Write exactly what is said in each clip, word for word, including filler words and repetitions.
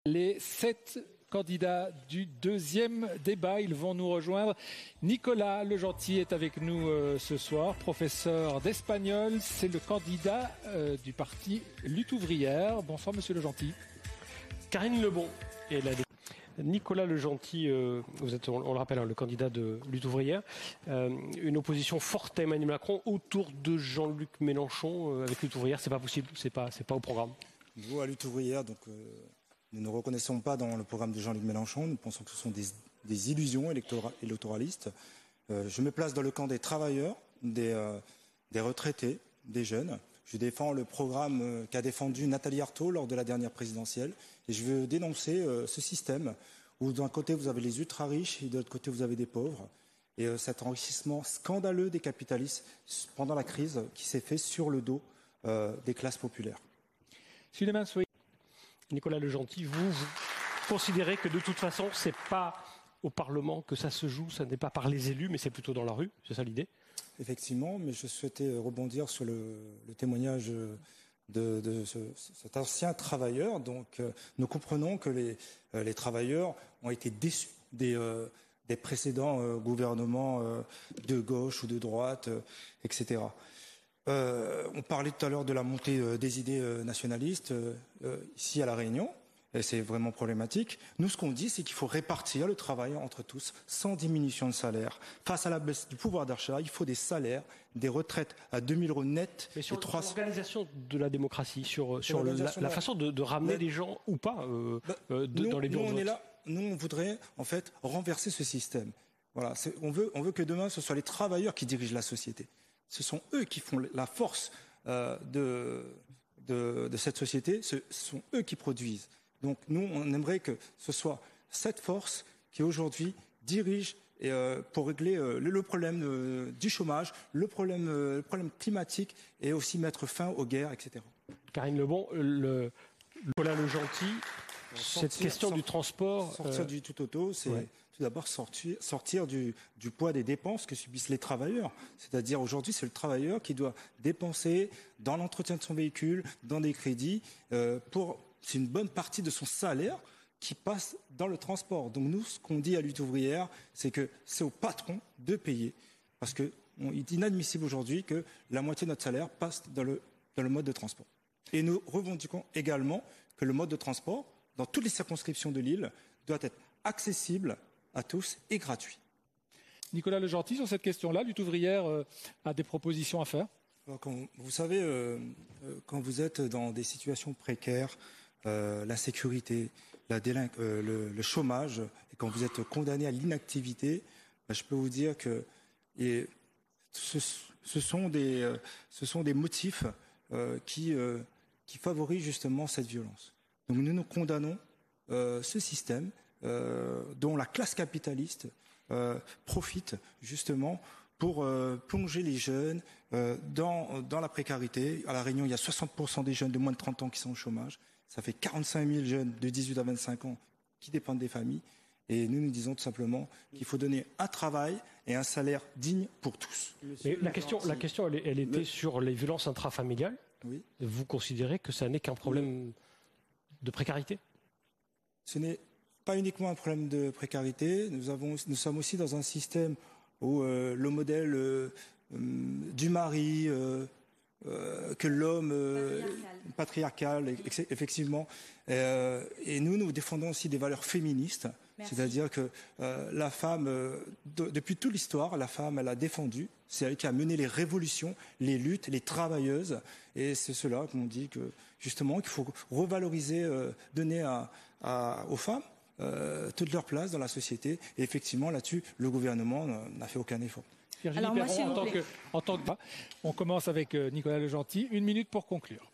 Les sept candidats du deuxième débat, ils vont nous rejoindre. Nicolas Legentil est avec nous euh, ce soir, professeur d'espagnol. C'est le candidat euh, du parti Lutte ouvrière. Bonsoir Monsieur Legentil. Karine Lebon est la Nicolas Legentil, euh, vous êtes, on, on le rappelle, hein, le candidat de Lutte ouvrière. Euh, une opposition forte à Emmanuel Macron autour de Jean-Luc Mélenchon euh, avec Lutte ouvrière, c'est pas possible, c'est pas, c'est pas au programme. Nous, à Lutte ouvrière, donc, euh, nous ne reconnaissons pas dans le programme de Jean-Luc Mélenchon. Nous pensons que ce sont des, des illusions électora électoralistes. Euh, je me place dans le camp des travailleurs, des, euh, des retraités, des jeunes. Je défends le programme euh, qu'a défendu Nathalie Arthaud lors de la dernière présidentielle. Et je veux dénoncer euh, ce système où d'un côté vous avez les ultra-riches et de l'autre côté vous avez des pauvres. Et euh, cet enrichissement scandaleux des capitalistes pendant la crise qui s'est fait sur le dos euh, des classes populaires. Suleiman Soy. Nicolas Legentil, vous, vous considérez que de toute façon, c'est pas au Parlement que ça se joue, ça n'est pas par les élus, mais c'est plutôt dans la rue, c'est ça l'idée? Effectivement, mais je souhaitais rebondir sur le, le témoignage de, de ce, cet ancien travailleur. Donc, euh, nous comprenons que les, euh, les travailleurs ont été déçus des, euh, des précédents euh, gouvernements euh, de gauche ou de droite, euh, et cetera. Euh, on parlait tout à l'heure de la montée euh, des idées euh, nationalistes euh, euh, ici à La Réunion, et c'est vraiment problématique. Nous, ce qu'on dit, c'est qu'il faut répartir le travail entre tous, sans diminution de salaire. Face à la baisse du pouvoir d'achat, il faut des salaires, des retraites à deux mille euros net. Mais sur, et trois... sur l'organisation de la démocratie, sur, sur le, la, la façon de, de ramener mais, des gens ou pas euh, bah, euh, de, nous, dans les bureaux nous, de on vote. est là, nous, on voudrait en fait renverser ce système. Voilà, on veut, on veut que demain, ce soit les travailleurs qui dirigent la société. Ce sont eux qui font la force euh, de, de, de cette société, ce sont eux qui produisent. Donc nous, on aimerait que ce soit cette force qui aujourd'hui dirige et, euh, pour régler euh, le, le problème euh, du chômage, le problème, euh, le problème climatique et aussi mettre fin aux guerres, et cetera. Karine Lebon, le, Nicolas Legentil, cette question sortir, du transport... Sortir euh, du tout auto, c'est ouais. tout d'abord sortir, sortir du, du poids des dépenses que subissent les travailleurs. C'est-à-dire aujourd'hui, c'est le travailleur qui doit dépenser dans l'entretien de son véhicule, dans des crédits, euh, pour... C'est une bonne partie de son salaire qui passe dans le transport. Donc nous, ce qu'on dit à Lutte ouvrière, c'est que c'est au patron de payer. Parce qu'il est inadmissible aujourd'hui que la moitié de notre salaire passe dans le, dans le mode de transport. Et nous revendiquons également que le mode de transport, dans toutes les circonscriptions de l'île, doit être accessible à tous et gratuit. Nicolas Legentil, sur cette question-là, Lutte ouvrière euh, a des propositions à faire. Quand, vous savez, euh, quand vous êtes dans des situations précaires, euh, l'insécurité, la délinque, euh, le, le chômage, et quand vous êtes condamné à l'inactivité, ben, je peux vous dire que et ce, ce, sont des, euh, ce sont des motifs euh, qui, euh, qui favorisent justement cette violence. Donc nous nous condamnons euh, ce système euh, dont la classe capitaliste euh, profite justement pour euh, plonger les jeunes euh, dans, dans la précarité. À La Réunion, il y a soixante pour cent des jeunes de moins de trente ans qui sont au chômage. Ça fait quarante-cinq mille jeunes de dix-huit à vingt-cinq ans qui dépendent des familles. Et nous, nous disons tout simplement qu'il faut donner un travail et un salaire digne pour tous. Mais la question, la question elle, elle était Le... sur les violences intrafamiliales. Oui. Vous considérez que ça n'est qu'un problème de précarité? Ce n'est pas uniquement un problème de précarité. Nous, avons, nous sommes aussi dans un système où euh, le modèle euh, euh, du mari, euh, euh, que l'homme euh, patriarcal. patriarcal, effectivement. Euh, et nous, nous défendons aussi des valeurs féministes, c'est-à-dire que euh, la femme, euh, de, depuis toute l'histoire, la femme, elle a défendu. C'est elle qui a mené les révolutions, les luttes, les travailleuses. Et c'est cela qu'on dit que justement qu'il faut revaloriser, euh, donner à, à, aux femmes Euh, toute leur place dans la société. Et effectivement, là-dessus, le gouvernement n'a fait aucun effort. Virginie Alors, Perron, moi, en, tant que, en tant que... On commence avec euh, Nicolas Legentil. Une minute pour conclure.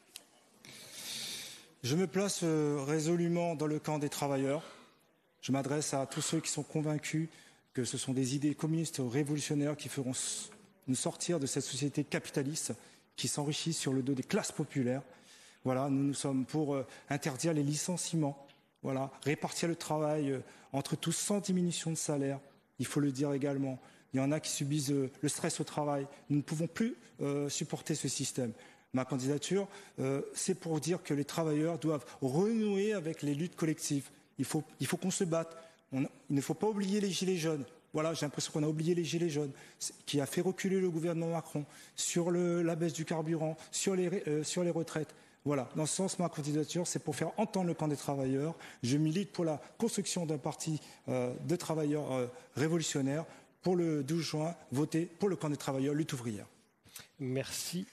Je me place euh, résolument dans le camp des travailleurs. Je m'adresse à tous ceux qui sont convaincus que ce sont des idées communistes révolutionnaires qui feront nous sortir de cette société capitaliste qui s'enrichit sur le dos des classes populaires. Voilà, nous, nous sommes pour euh, interdire les licenciements. Voilà, répartir le travail euh, entre tous sans diminution de salaire. Il faut le dire également. Il y en a qui subissent euh, le stress au travail. Nous ne pouvons plus euh, supporter ce système. ma candidature, euh, c'est pour dire que les travailleurs doivent renouer avec les luttes collectives. Il faut, il faut qu'on se batte. On, il ne faut pas oublier les gilets jaunes. Voilà, j'ai l'impression qu'on a oublié les gilets jaunes, qui a fait reculer le gouvernement Macron sur le, la baisse du carburant, sur les, euh, sur les retraites. Voilà, dans ce sens, ma candidature, c'est pour faire entendre le camp des travailleurs. Je milite pour la construction d'un parti euh, de travailleurs euh, révolutionnaires. Pour le douze juin, voter pour le camp des travailleurs, lutte ouvrière. Merci